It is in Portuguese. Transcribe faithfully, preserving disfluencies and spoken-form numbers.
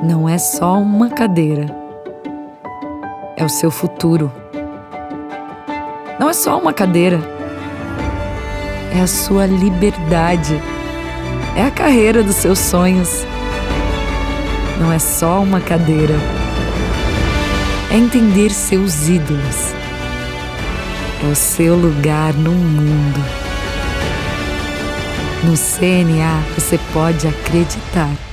não é só uma cadeira, é o seu futuro. Não é só uma cadeira, é a sua liberdade, é a carreira dos seus sonhos. Não é só uma cadeira, é entender seus ídolos, é o seu lugar no mundo. No C N A você pode acreditar.